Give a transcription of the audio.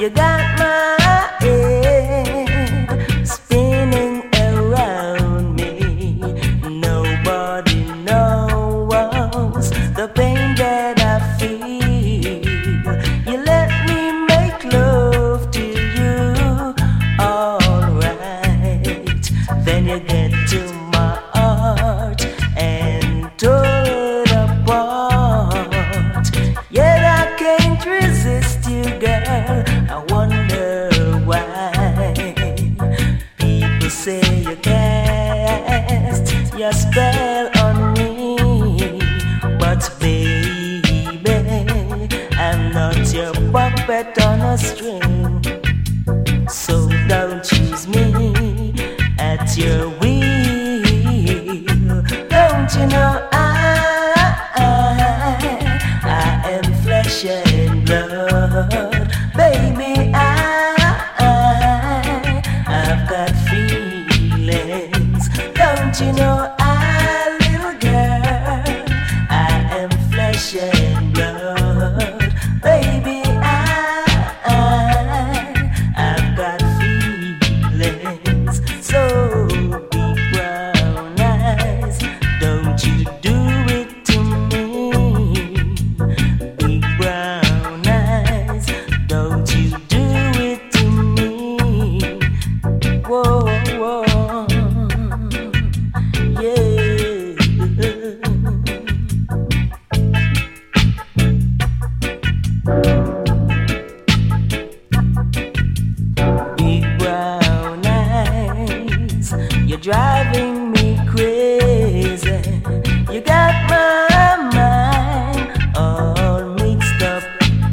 You got my head spinning around me. Nobody knows the pain that I feel. You let me make love to you, alright. Then you get to my heart and tore it apart. Yet I can't resist you, girl. I wonder why. People say you cast your spell on me, but baby, I'm not your puppet on a string. So don't choose me at your will. Don't you know I am flesh and blood, baby. I've got feelings. Don't you know little girl, I am flesh and blood, baby. I've got feelings. So big brown eyes, don't you do it to me. Big brown eyes, don't you do it to me. Whoa, whoa, yeah.